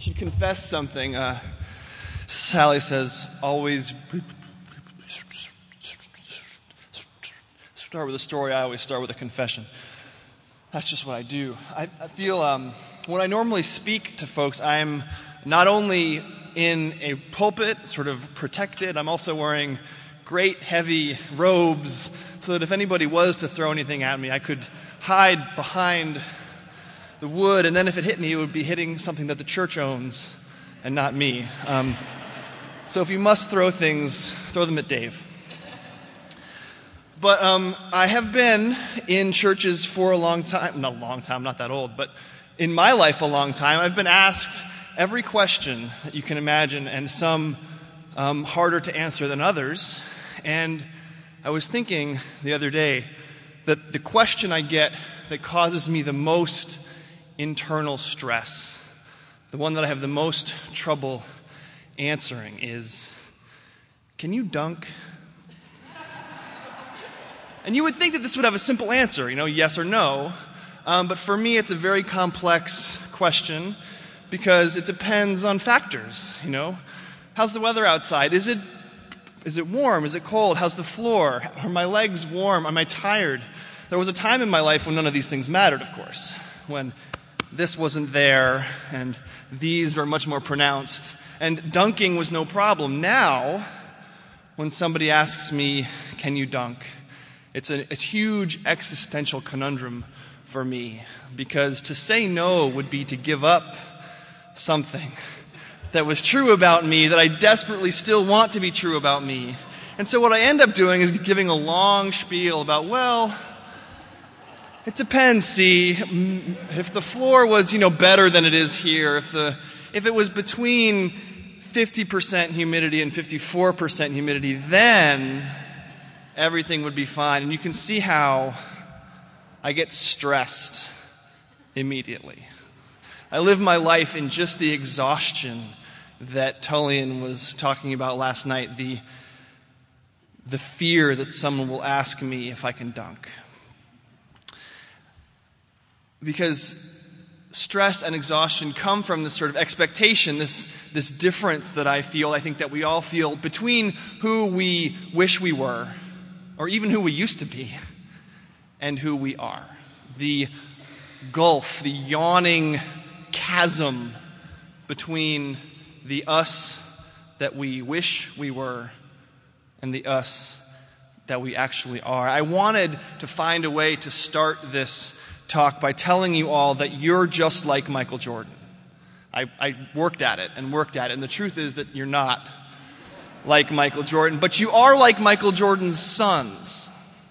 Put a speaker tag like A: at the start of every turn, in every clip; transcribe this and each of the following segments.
A: should confess something. Sally says, always start with a story. I always start with a confession. That's just what I do. I feel when I normally speak to folks, I'm not only in a pulpit, sort of protected, I'm also wearing great heavy robes so that if anybody was to throw anything at me, I could hide behind the wood, and then if it hit me, it would be hitting something that the church owns and not me. So if you must throw things, throw them at Dave. But I have been in churches for a long time. Not a long time, not that old, but in my life a long time. I've been asked every question that you can imagine, and some harder to answer than others. And I was thinking the other day that the question I get that causes me the most internal stress, the one that I have the most trouble answering is, can you dunk? And you would think that this would have a simple answer, yes or no. But for me, it's a very complex question because it depends on factors, How's the weather outside? Is it warm? Is it cold? How's the floor? Are my legs warm? Am I tired? There was a time in my life when none of these things mattered, of course, when this wasn't there and these were much more pronounced. And dunking was no problem. Now, when somebody asks me, can you dunk? It's a huge existential conundrum for me, because to say no would be to give up something that was true about me that I desperately still want to be true about me. And so what I end up doing is giving a long spiel about, it depends, see, if the floor was, better than it is here, if it was between 50% humidity and 54% humidity, then everything would be fine. And you can see how I get stressed immediately. I live my life in just the exhaustion that Tullian was talking about last night, the fear that someone will ask me if I can dunk. Because stress and exhaustion come from this sort of expectation, this difference that I think that we all feel between who we wish we were, or even who we used to be, and who we are. The gulf, the yawning chasm between the us that we wish we were and the us that we actually are. I wanted to find a way to start this talk by telling you all that you're just like Michael Jordan. I worked at it, and the truth is that you're not like Michael Jordan, but you are like Michael Jordan's sons.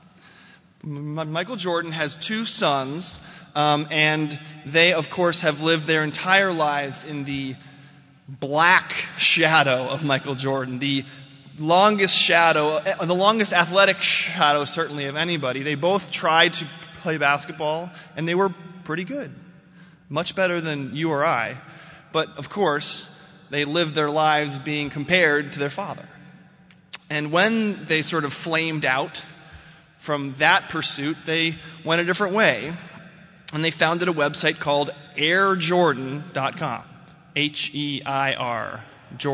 A: Michael Jordan has two sons, and they, of course, have lived their entire lives in the black shadow of Michael Jordan, the longest athletic shadow, certainly, of anybody. They both tried to play basketball, and they were pretty good, much better than you or I. But, of course, they lived their lives being compared to their father. And when they sort of flamed out from that pursuit, they went a different way, and they founded a website called HeirJordan.com. H-E-I-R,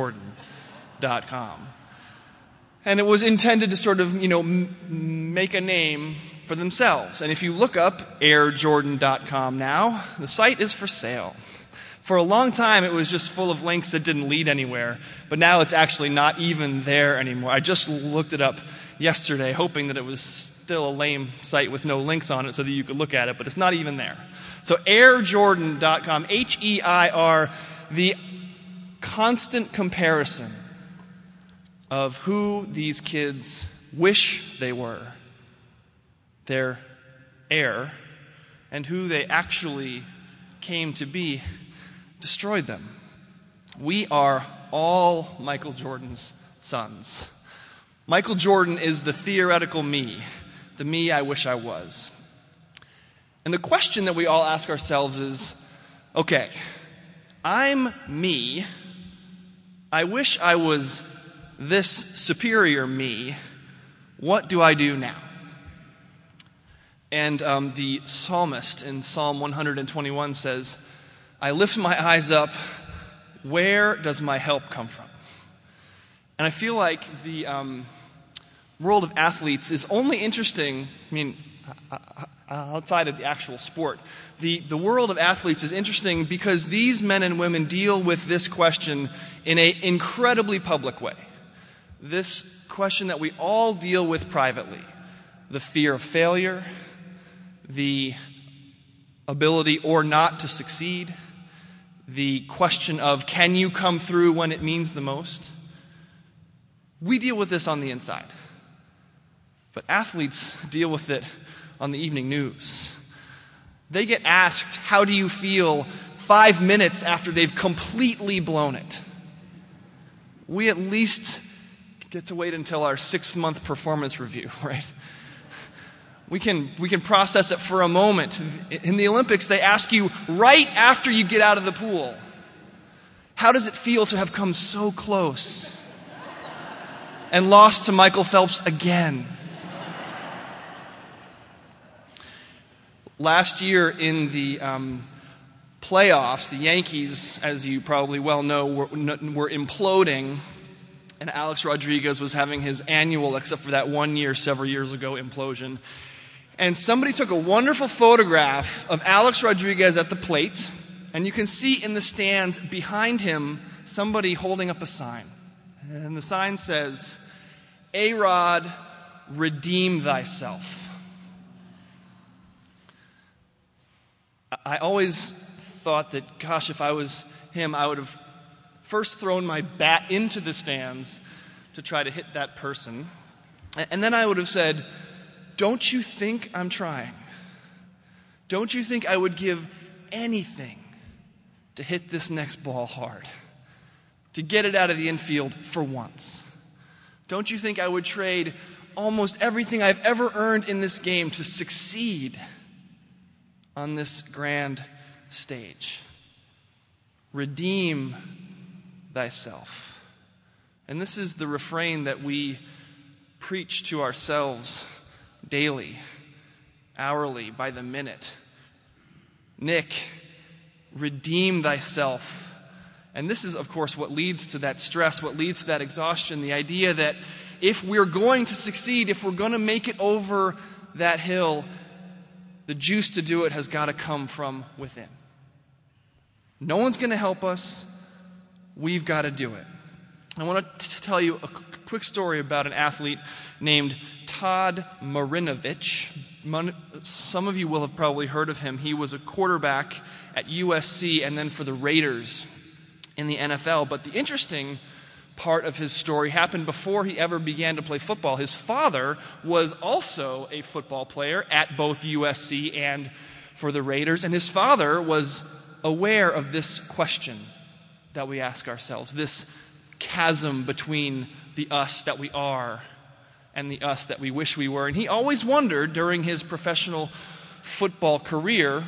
A: Jordan.com. And it was intended to sort of, make a name for themselves. And if you look up HeirJordan.com now, the site is for sale. For a long time, it was just full of links that didn't lead anywhere. But now it's actually not even there anymore. I just looked it up yesterday, hoping that it was still a lame site with no links on it so that you could look at it, but it's not even there. So HeirJordan.com, H-E-I-R, the constant comparison of who these kids wish they were, their heir, and who they actually came to be, destroyed them. We are all Michael Jordan's sons. Michael Jordan is the theoretical me, the me I wish I was. And the question that we all ask ourselves is, okay, I'm me. I wish I was this superior me. What do I do now? And the psalmist in Psalm 121 says, I lift my eyes up, Where does my help come from? And I feel like the world of athletes is only interesting, outside of the actual sport. The world of athletes is interesting because these men and women deal with this question in an incredibly public way. This question that we all deal with privately. The fear of failure, the ability or not to succeed, the question of can you come through when it means the most? We deal with this on the inside. But athletes deal with it on the evening news. They get asked, how do you feel 5 minutes after they've completely blown it? We at least get to wait until our 6-month performance review, right? We can process it for a moment. In the Olympics, they ask you right after you get out of the pool, how does it feel to have come so close and lost to Michael Phelps again? Last year in the playoffs, the Yankees, as you probably well know, were imploding, and Alex Rodriguez was having his annual, except for that 1 year, several years ago, implosion. And somebody took a wonderful photograph of Alex Rodriguez at the plate, and you can see in the stands behind him somebody holding up a sign. And the sign says, A-Rod, redeem thyself. I always thought that, gosh, if I was him, I would have first thrown my bat into the stands to try to hit that person. And then I would have said, don't you think I'm trying? Don't you think I would give anything to hit this next ball hard? To get it out of the infield for once? Don't you think I would trade almost everything I've ever earned in this game to succeed on this grand stage? Redeem thyself. And this is the refrain that we preach to ourselves daily, hourly, by the minute. Nick, redeem thyself. And this is, of course, what leads to that stress, what leads to that exhaustion, the idea that if we're going to succeed, if we're going to make it over that hill, the juice to do it has got to come from within. No one's going to help us. We've got to do it. I want to tell you a quick story about an athlete named Todd Marinovich. Some of you will have probably heard of him. He was a quarterback at USC and then for the Raiders in the NFL. But the interesting part of his story happened before he ever began to play football. His father was also a football player at both USC and for the Raiders, and his father was aware of this question that we ask ourselves, this chasm between the us that we are and the us that we wish we were. And he always wondered during his professional football career,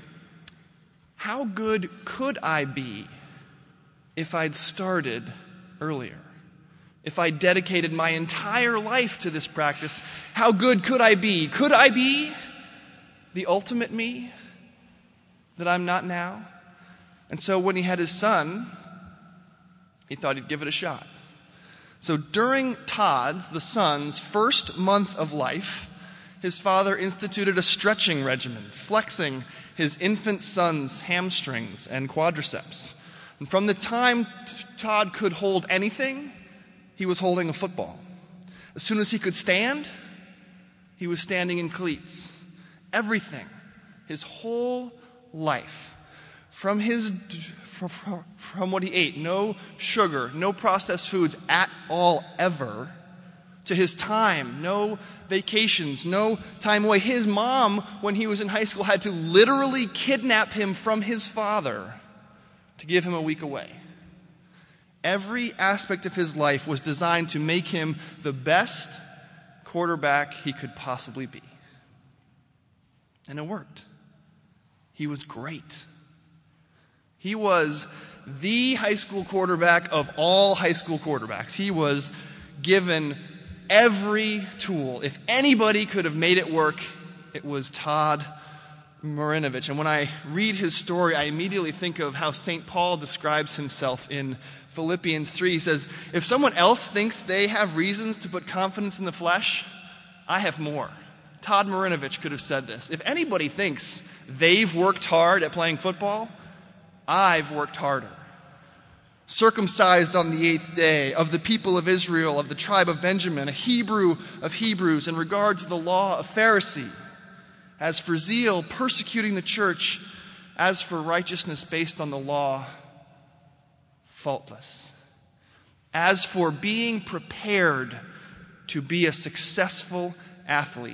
A: how good could I be if I'd started earlier? If I dedicated my entire life to this practice, how good could I be? Could I be the ultimate me that I'm not now? And so when he had his son, he thought he'd give it a shot. So during Todd's, the son's, first month of life, his father instituted a stretching regimen, flexing his infant son's hamstrings and quadriceps. And from the time Todd could hold anything, he was holding a football. As soon as he could stand, he was standing in cleats. Everything, his whole life, from what he ate, no sugar, no processed foods at all ever, to his time, no vacations, no time away. His mom, when he was in high school, had to literally kidnap him from his father to give him a week away. Every aspect of his life was designed to make him the best quarterback he could possibly be. And it worked. He was great. He was the high school quarterback of all high school quarterbacks. He was given every tool. If anybody could have made it work, it was Todd Marinovich. And when I read his story, I immediately think of how St. Paul describes himself in Philippians 3. He says, if someone else thinks they have reasons to put confidence in the flesh, I have more. Todd Marinovich could have said this. If anybody thinks they've worked hard at playing football, I've worked harder. Circumcised on the 8th day, of the people of Israel, of the tribe of Benjamin, a Hebrew of Hebrews, in regard to the law, a Pharisee. As for zeal, persecuting the church. As for righteousness based on the law, faultless. As for being prepared to be a successful athlete,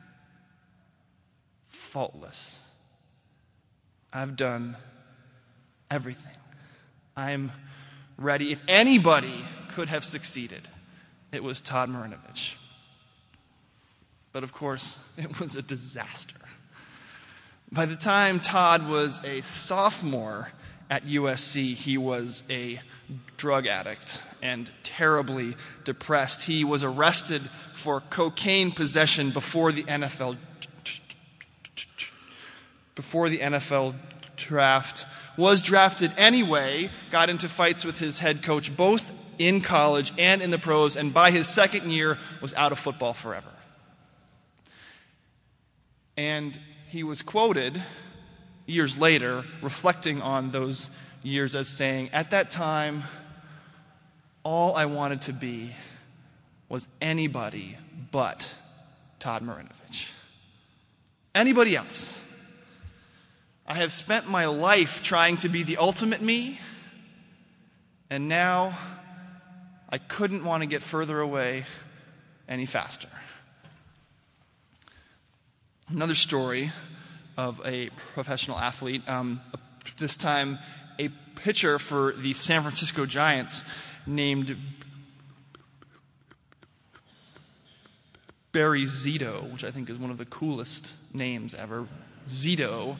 A: faultless. I've done everything. I'm ready. If anybody could have succeeded, it was Todd Marinovich. But of course, it was a disaster. By the time Todd was a sophomore at USC, he was a drug addict and terribly depressed. He was arrested for cocaine possession before the NFL draft, was drafted anyway, got into fights with his head coach both in college and in the pros, and by his second year was out of football forever. And he was quoted years later, reflecting on those years as saying, at that time, all I wanted to be was anybody but Todd Marinovich. Anybody else. I have spent my life trying to be the ultimate me, and now I couldn't want to get further away any faster. Another story of a professional athlete, this time a pitcher for the San Francisco Giants named Barry Zito, which I think is one of the coolest names ever. Zito.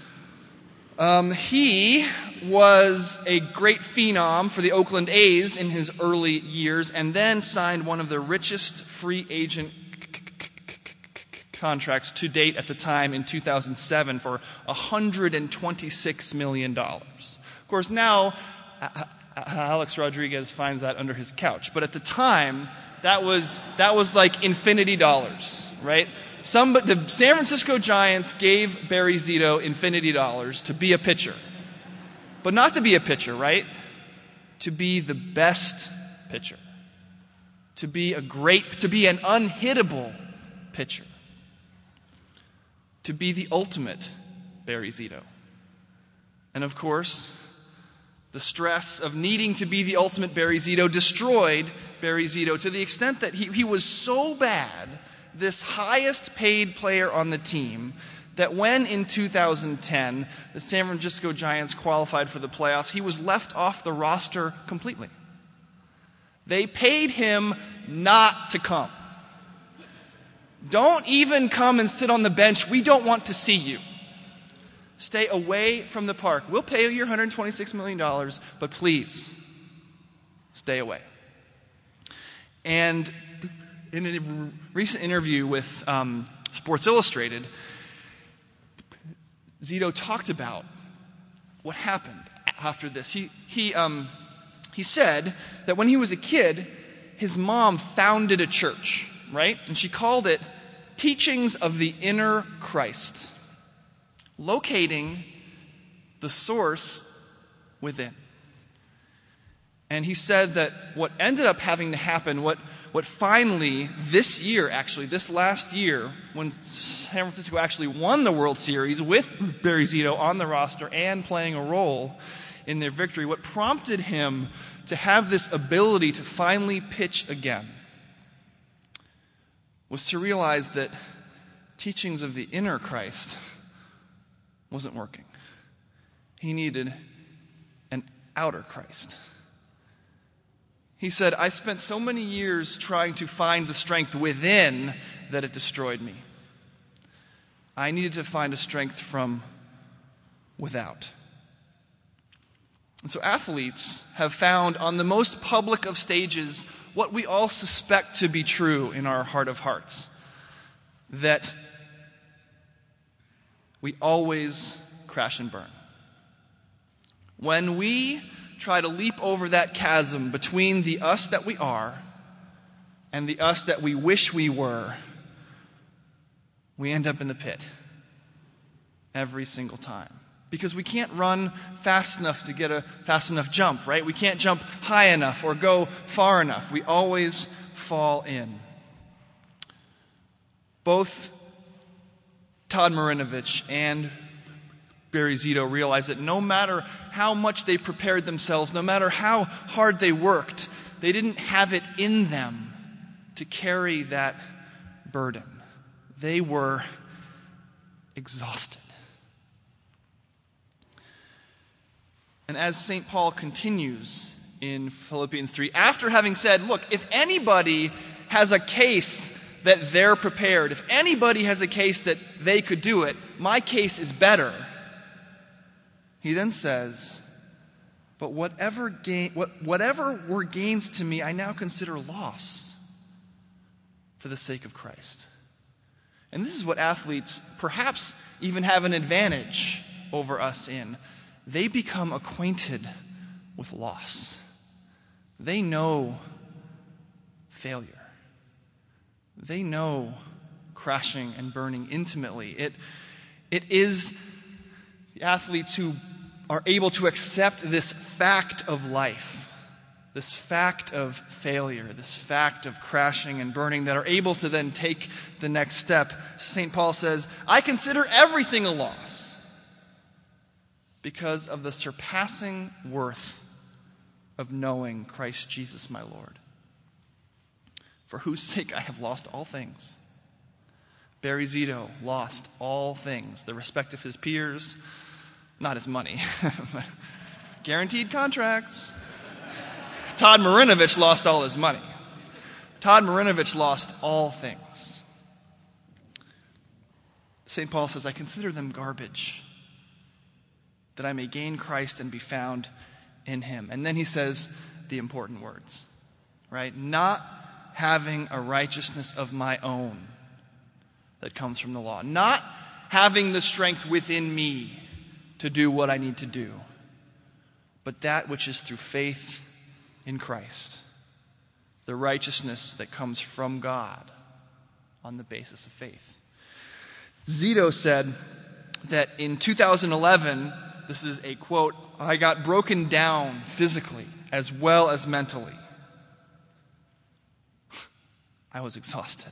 A: He was a great phenom for the Oakland A's in his early years, and then signed one of the richest free agent contracts to date at the time in 2007 for $126 million. Of course, now Alex Rodriguez finds that under his couch, but at the time that was like infinity dollars, right? The San Francisco Giants gave Barry Zito infinity dollars to be a pitcher. But not to be a pitcher, right? To be the best pitcher. To be an unhittable pitcher. To be the ultimate Barry Zito. And of course, the stress of needing to be the ultimate Barry Zito destroyed Barry Zito to the extent that he was so bad, this highest paid player on the team, that when in 2010 the San Francisco Giants qualified for the playoffs, he was left off the roster completely. They paid him not to come. Don't even come and sit on the bench. We don't want to see you. Stay away from the park. We'll pay you your $126 million, but please, stay away. And in a recent interview with Sports Illustrated, Zito talked about what happened after this. He said that when he was a kid, his mom founded a church, right? And she called it Teachings of the Inner Christ, locating the source within. And he said that what ended up having to happen, what finally, this year actually, this last year, when San Francisco actually won the World Series with Barry Zito on the roster and playing a role in their victory, what prompted him to have this ability to finally pitch again was to realize that Teachings of the Inner Christ wasn't working. He needed an outer Christ. He said, I spent so many years trying to find the strength within that it destroyed me. I needed to find a strength from without. And so athletes have found on the most public of stages what we all suspect to be true in our heart of hearts. That we always crash and burn. When we try to leap over that chasm between the us that we are and the us that we wish we were, we end up in the pit every single time. Because we can't run fast enough to get a fast enough jump, right? We can't jump high enough or go far enough. We always fall in. Both Todd Marinovich and Barry Zito realized that no matter how much they prepared themselves, no matter how hard they worked, they didn't have it in them to carry that burden. They were exhausted. And as St. Paul continues in Philippians 3, after having said, look, if anybody has a case that they're prepared, if anybody has a case that they could do it, my case is better. He then says, but whatever were gains to me, I now consider loss for the sake of Christ. And this is what athletes perhaps even have an advantage over us in. They become acquainted with loss. They know failure. They know crashing and burning intimately. It is the athletes who are able to accept this fact of life, this fact of failure, this fact of crashing and burning, that are able to then take the next step. St. Paul says, I consider everything a loss because of the surpassing worth of knowing Christ Jesus my Lord, for whose sake I have lost all things. Barry Zito lost all things, the respect of his peers, not his money, guaranteed contracts. Todd Marinovich lost all his money. Todd Marinovich lost all things. St. Paul says, I consider them garbage, that I may gain Christ and be found in him. And then he says the important words, right? Not having a righteousness of my own that comes from the law. Not having the strength within me to do what I need to do, but that which is through faith in Christ. The righteousness that comes from God on the basis of faith. Zito said that in 2011, this is a quote, I got broken down physically as well as mentally. I was exhausted.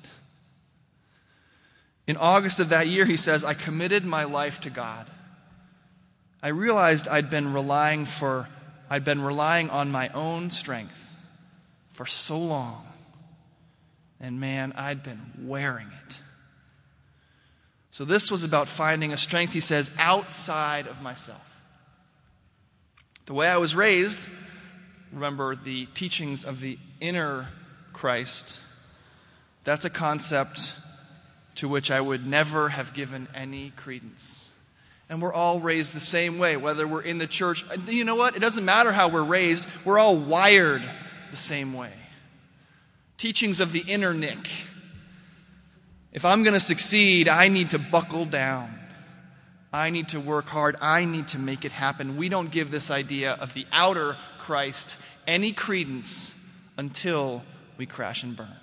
A: In August of that year, he says, I committed my life to God. I realized I'd been relying on my own strength for so long. And man, I'd been wearing it. So this was about finding a strength, he says, outside of myself. The way I was raised, remember the teachings of the inner Christ, that's a concept to which I would never have given any credence. And we're all raised the same way, whether we're in the church. You know what? It doesn't matter how we're raised. We're all wired the same way. Teachings of the inner Nick. If I'm going to succeed, I need to buckle down. I need to work hard. I need to make it happen. We don't give this idea of the outer Christ any credence until we crash and burn.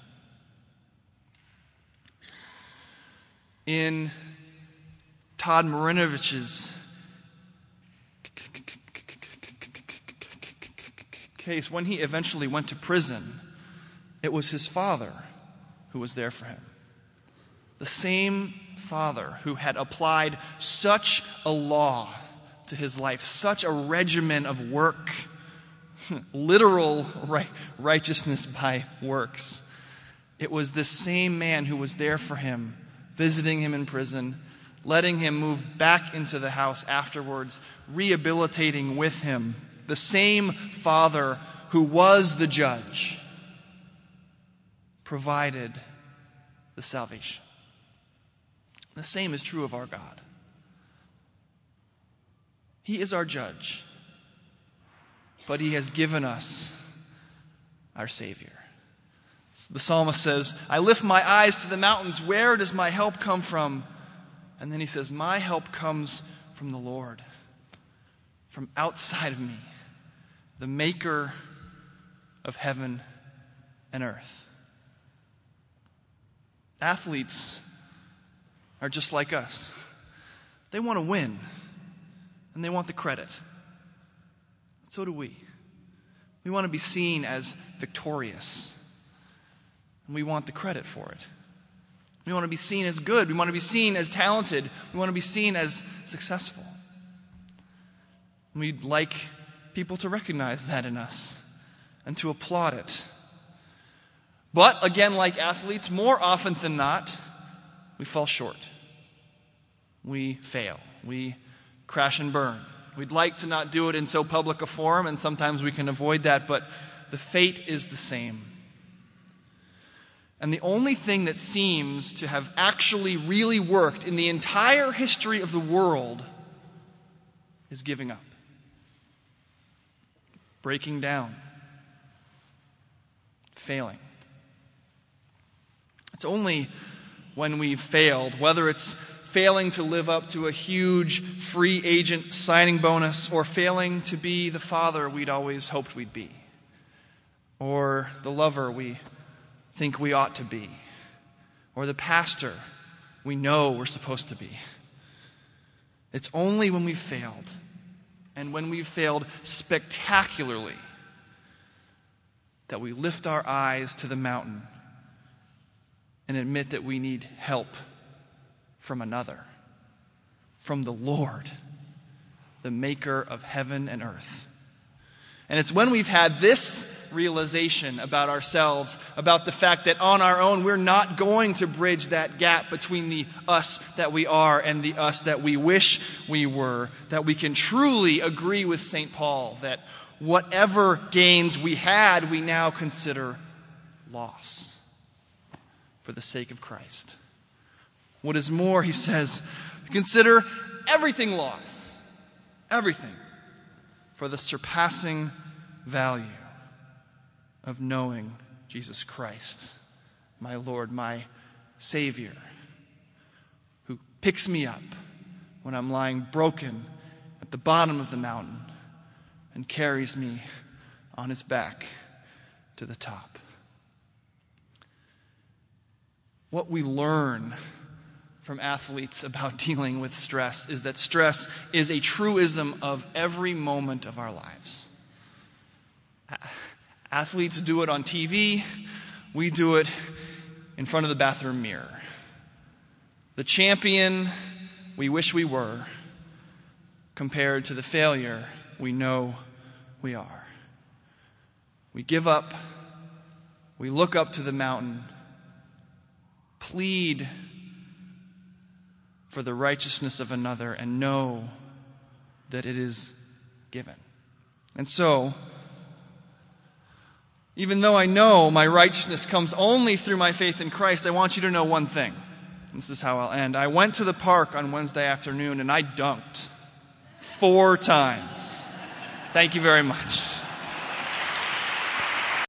A: In Todd Marinovich's case, when he eventually went to prison, it was his father who was there for him. The same father who had applied such a law to his life, such a regimen of work, literal righteousness by works. It was this same man who was there for him, visiting him in prison, letting him move back into the house afterwards, rehabilitating with him. The same father who was the judge provided the salvation. The same is true of our God. He is our judge, but he has given us our Savior. The psalmist says, I lift my eyes to the mountains. Where does my help come from? And then he says, my help comes from the Lord, from outside of me, the maker of heaven and earth. Athletes are just like us. They want to win, and they want the credit. So do we. We want to be seen as victorious, and we want the credit for it. We want to be seen as good. We want to be seen as talented. We want to be seen as successful. We'd like people to recognize that in us and to applaud it. But, again, like athletes, more often than not, we fall short. We fail. We crash and burn. We'd like to not do it in so public a forum, and sometimes we can avoid that, but the fate is the same. And the only thing that seems to have actually really worked in the entire history of the world is giving up, breaking down, failing. It's only when we've failed, whether it's failing to live up to a huge free agent signing bonus, or failing to be the father we'd always hoped we'd be, or the lover we think we ought to be, or the pastor we know we're supposed to be. It's only when we've failed, and when we've failed spectacularly, that we lift our eyes to the mountain and admit that we need help from another, from the Lord, the maker of heaven and earth. And it's when we've had this realization about ourselves, about the fact that on our own we're not going to bridge that gap between the us that we are and the us that we wish we were, that we can truly agree with St. Paul that whatever gains we had, we now consider loss for the sake of Christ. What is more, he says, consider everything loss, everything, for the surpassing value of knowing Jesus Christ, my Lord, my Savior, who picks me up when I'm lying broken at the bottom of the mountain and carries me on his back to the top. What we learn from athletes about dealing with stress is that stress is a truism of every moment of our lives. Athletes do it on TV. We do it in front of the bathroom mirror. The champion we wish we were compared to the failure we know we are. We give up. We look up to the mountain, plead for the righteousness of another, and know that it is given. And so, even though I know my righteousness comes only through my faith in Christ, I want you to know one thing. This is how I'll end. I went to the park on Wednesday afternoon and I dunked 4 times. Thank you very much.